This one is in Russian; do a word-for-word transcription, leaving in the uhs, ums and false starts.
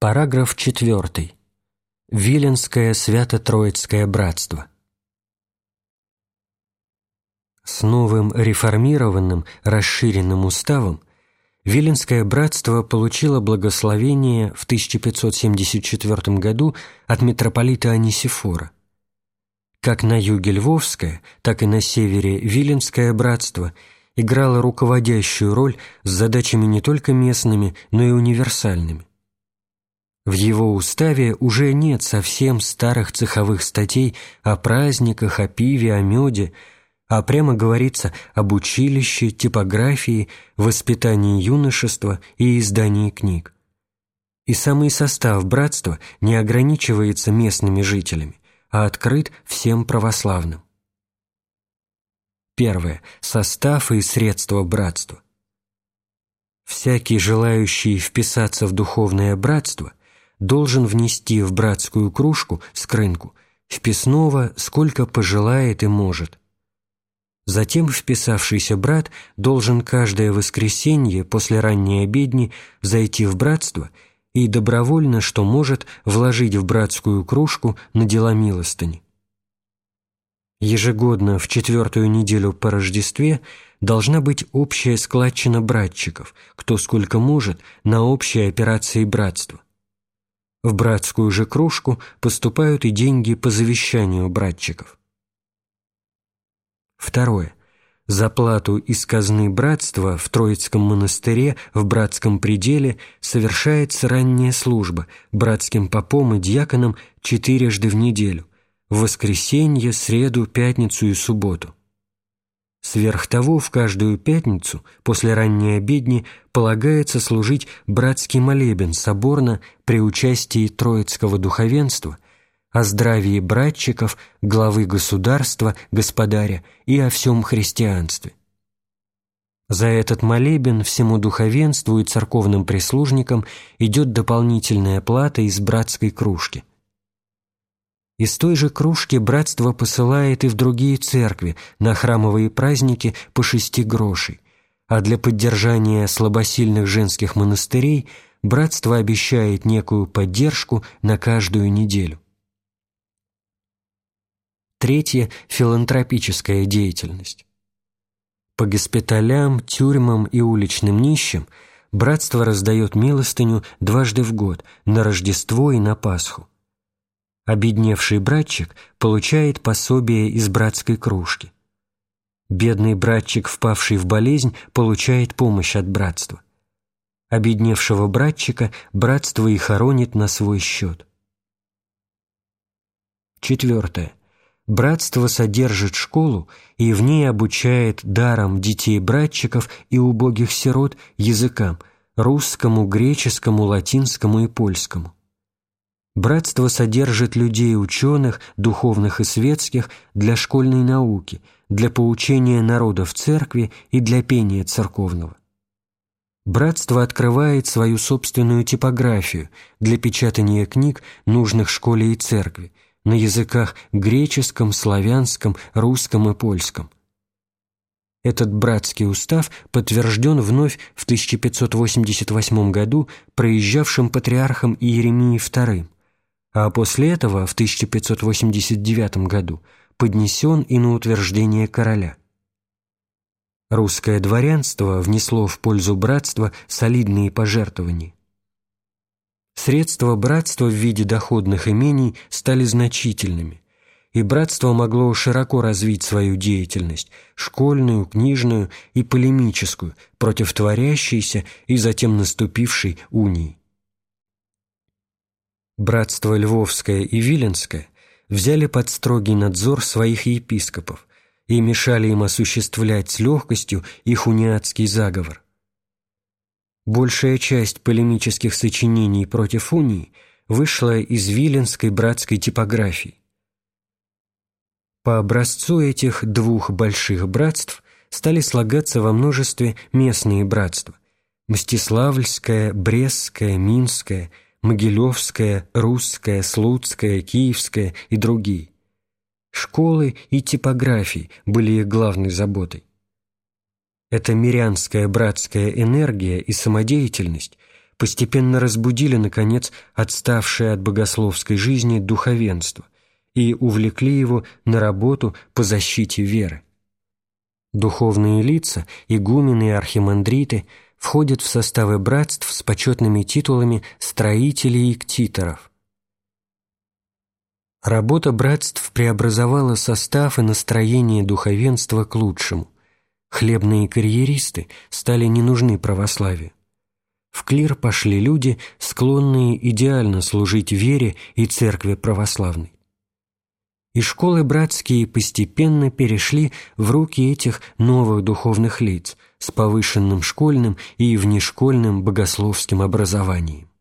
Параграф четвертый. Виленское Свято-Троицкое братство. С новым реформированным, расширенным уставом Виленское братство получило благословение в тысяча пятьсот семьдесят четвёртом году от митрополита Анисифора. Как на юге Львовское, так и на севере Виленское братство играло руководящую роль с задачами не только местными, но и универсальными. В его уставе уже нет совсем старых цеховых статей о праздниках, о пиве, о меде, а прямо говорится об училище, типографии, воспитании юношества и издании книг. И самый состав братства не ограничивается местными жителями, а открыт всем православным. Первое. Состав и средства братства. Всякий, желающий вписаться в духовное братство, должен внести в братскую кружку, скрынку, вписного сколько пожелает и может. Затем вписавшийся брат должен каждое воскресенье после ранней обедни зайти в братство и добровольно, что может, вложить в братскую кружку на дела милостыни. Ежегодно в четвертую неделю по Рождестве должна быть общая складчина братчиков, кто сколько может, на общие операции братства. В братскую же кружку поступают и деньги по завещанию братчиков. Второе. За плату из казны братства в Троицком монастыре в братском пределе совершается ранняя служба братским попом и дьяконам четырежды в неделю, в воскресенье, среду, пятницу и субботу. Сверх того, в каждую пятницу после ранней обедни полагается служить братский молебен соборно при участии Троицкого духовенства о здравии братчиков, главы государства, господаря и о всем христианстве. За этот молебен всему духовенству и церковным прислужникам идет дополнительная плата из братской кружки. Из той же кружки братство посылает и в другие церкви на храмовые праздники по шести грошей, а для поддержания слабосильных женских монастырей братство обещает некую поддержку на каждую неделю. Третье – филантропическая деятельность. По госпиталям, тюрьмам и уличным нищим братство раздает милостыню дважды в год, на Рождество и на Пасху. Обедневший братчик получает пособие из братской кружки. Бедный братчик, впавший в болезнь, получает помощь от братства. Обедневшего братчика братство и хоронит на свой счет. Четвертое. Братство содержит школу и в ней обучает даром детей братчиков и убогих сирот языкам – русскому, греческому, латинскому и польскому. Братство содержит людей ученых, духовных и светских для школьной науки, для поучения народа в церкви и для пения церковного. Братство открывает свою собственную типографию для печатания книг, нужных школе и церкви, на языках греческом, славянском, русском и польском. Этот братский устав подтвержден вновь в тысяча пятьсот восемьдесят восьмом году проезжавшим патриархом Иеремией вторым, а после этого в тысяча пятьсот восемьдесят девятом году поднесен и на утверждение короля. Русское дворянство внесло в пользу братства солидные пожертвования. Средства братства в виде доходных имений стали значительными, и братство могло широко развить свою деятельность – школьную, книжную и полемическую против творящейся и затем наступившей унии. Братство Львовское и Виленское взяли под строгий надзор своих епископов и мешали им осуществлять с легкостью их униатский заговор. Большая часть полемических сочинений против унии вышла из Виленской братской типографии. По образцу этих двух больших братств стали слагаться во множестве местные братства – Мстиславльское, Брестское, Минское, Могилевское, Русское, Слуцкое, Киевское и другие. Школы и типографии были их главной заботой. Эта мирянская братская энергия и самодеятельность постепенно разбудили, наконец, отставшее от богословской жизни духовенство и увлекли его на работу по защите веры. Духовные лица, игумены и архимандриты входят в составы братств с почетными титулами строителей и ктиторов. Работа братств преобразовала состав и настроение духовенства к лучшему. Хлебные карьеристы стали не нужны православию. В клир пошли люди, склонные идеально служить вере и церкви православной. И школы братские постепенно перешли в руки этих новых духовных лиц с повышенным школьным и внешкольным богословским образованием.